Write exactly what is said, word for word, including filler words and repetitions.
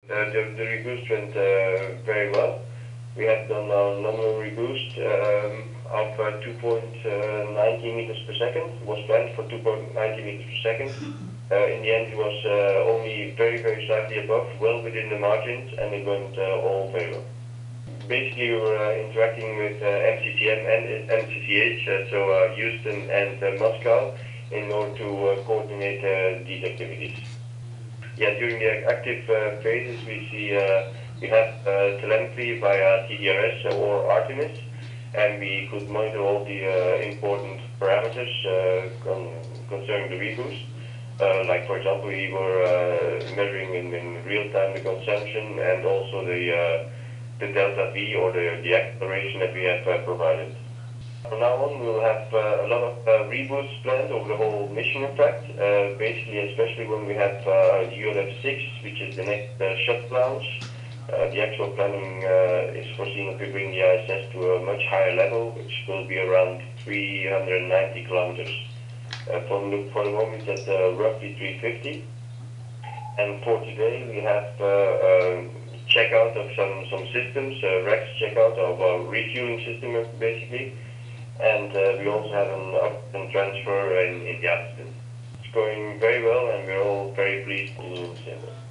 Uh, the, the reboost went uh, very well. We have done a nominal reboost um, of uh, two point nine zero meters per second. It was planned for two point nine zero meters per second. Uh, in the end, it was uh, only very, very slightly above, well within the margins, and it went uh, all very well. Basically, we were uh, interacting with uh, M C C M and M C C H, uh, so uh, Houston and uh, Moscow, in order to uh, coordinate uh, these activities. Yeah, during the active uh, phases, we see uh, we have uh, telemetry via T D R S or Artemis, and we could monitor all the uh, important parameters uh, con concerning the reboost. Uh, like, for example, we were uh, measuring in, in real time the consumption and also the uh, the delta V, or the, the acceleration that we have uh, provided. From now on, we'll have uh, a lot of uh, reboosts planned over the whole mission, in fact. Uh, basically, especially when we have uh, the U L F six, which is the next uh, shuttle launch. Uh, the actual planning uh, is foreseen to bring the I S S to a much higher level, which will be around three hundred ninety kilometers. Uh, from the, for the moment, at uh, roughly three fifty. And for today, we have uh, uh, checkout of some, some systems, uh, Rex checkout of our refueling system, basically. And uh, we also have an up and transfer in, in the Aspen. It's going very well, and we're all very pleased to see it.